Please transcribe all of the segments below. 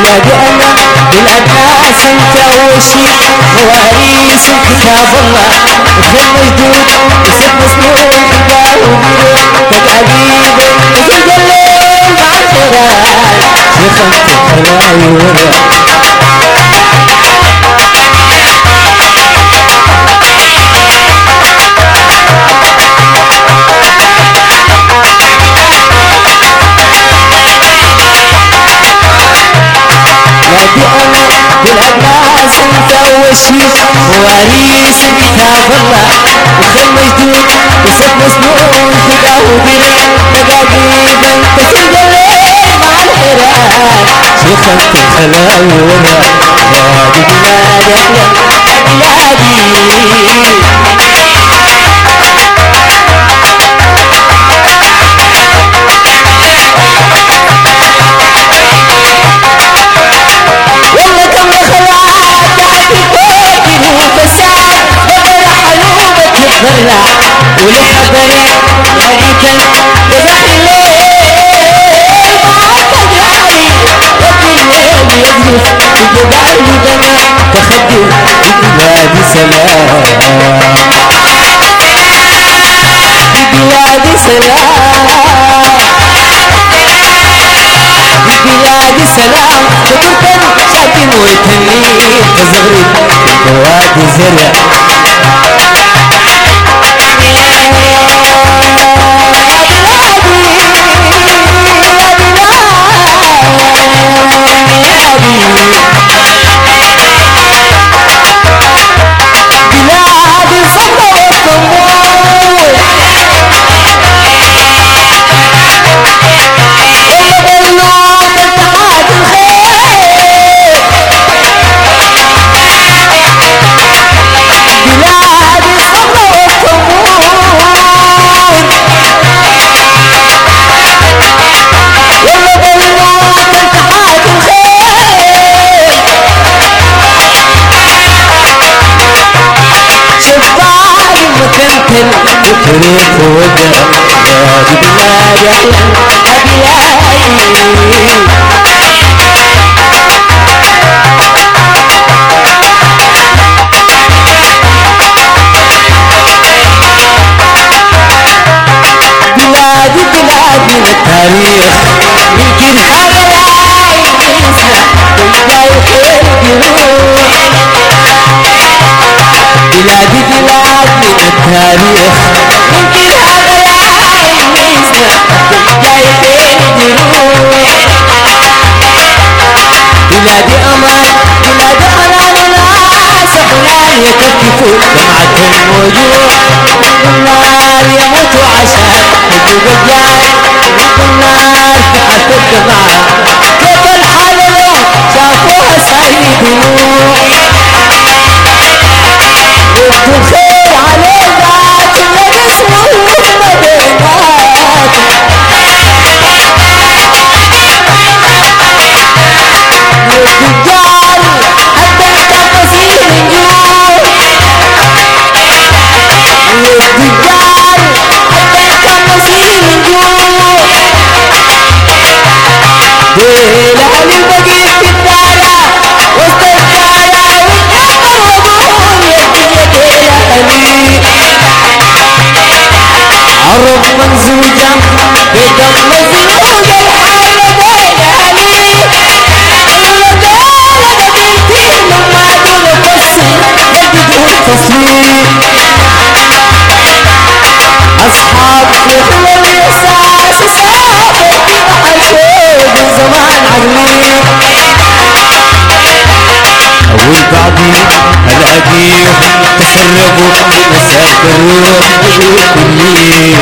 بلادي أنا بلاد ناس انت وشي مواريث كتاب الله مثل مجدود يسد مسنون تجاهل تقعديب مثل الليل مع الخيرات شيخ انت الخلايور بالعباس انت وشيخ مواريث كتاب الله مثل مجدود يسد مسنون تجاهل تقعديب انت سد الليل مع الخيرات شيخ انت الخلايور بلادي بلادي بلادي ولحضري هريكا جزاء الليل مع تجاري وفي الليل يجلس الجبال دمع تخدم ببلاد سلام ببلاد سلام ببلاد سلام وتركن ساكن ويتني تزغرب بوادي زرع وتريك وجه بلادي بلادي بلادي بلادي التاريخ يمكن هذا لا ينسى ويجاي خير يروح بلادي بلادي التاريخ يمكن هذا لا ينسى ويجاي خير يروح بلادي أمان بلادي حنان ناس حنان يكتفوا دمعتهم وجوه النار يموتوا عشان حقوق الجاه النار تحت الدماء كيف الحال لو شافوها سعيد يبدو الخير على ذات اللي اسمه مدينات للرجال حتى التفاصيل نجوم للرجال حتى التفاصيل نجوم ديل علي البقيت في الدالة وسط الدالة والجبر وابوهم يدي علي عرب منزوجة بدم مزنوج الحالة ديل علي لما دول فصل يجدون تصوير أصحاب فضل اليساس سابق عشوق زمان عقلي أول بعضي هلاقيهم تسربوا مسافروا كلي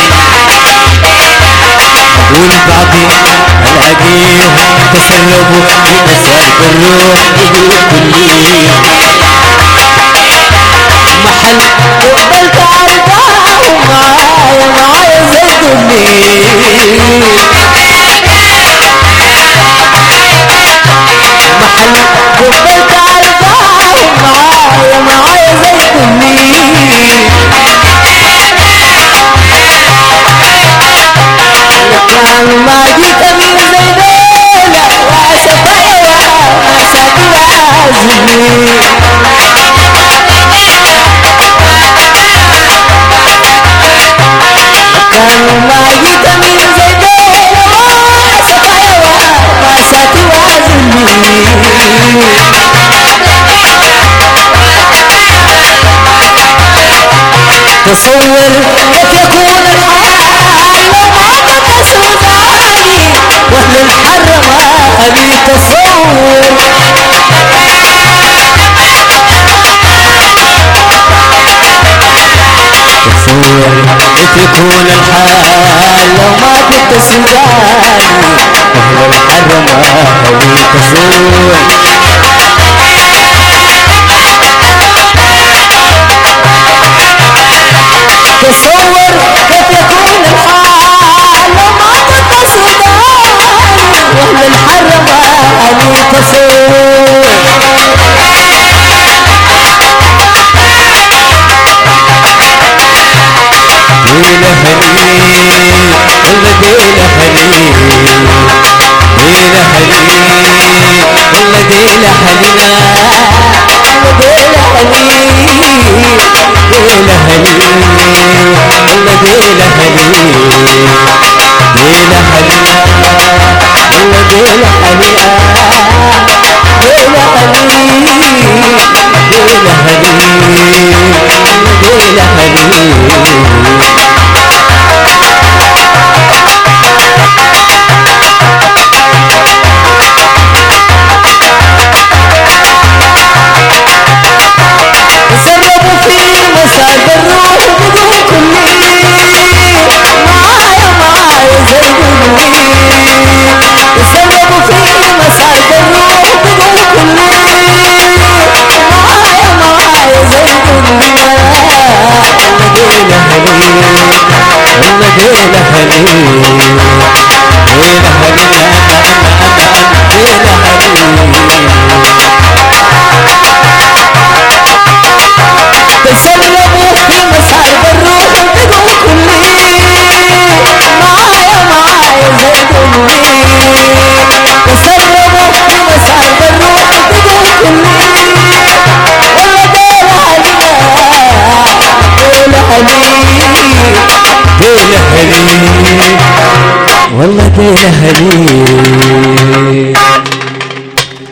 أول بعضي هلاقيهم تسربوا مسافروا كلي محل قبلت أرضاهم معايا زي كلي محل قبلت أرضاهم معايا زي كلي كان ما جيت من زي دولة واسفايا كانوا ما يتمين زي دول سفايا ما ساتي وازني تصور كيف يكون الحال لو ما كنت سوداني واهل الحرماني تصور كيف يكون الحال لو ما كنت سوداني واهل الحرماني تصور تصور كيف يكون الحال لو ما كنت سوداني واهل الحرماني تصور دينا هني والله دينا هني دينا هني والله دينا هنينا دينا هني دينا هني والله دينا هني دينا هنينا والله دينا هنينا دينا هني دينا هني دينا هني سربوا في مساد الروح بدون كلي معايا زيدوني سربوا في مساد الروح بدون كلي معايا زيدوني والله دينا هني دينا هني دينا هني تسلموا في مسعد الروح بدون كلي معايا زيدوني تسلموا في مسعد الروح بدون كلي والله دينا هنينا دينا هني والله دينا هني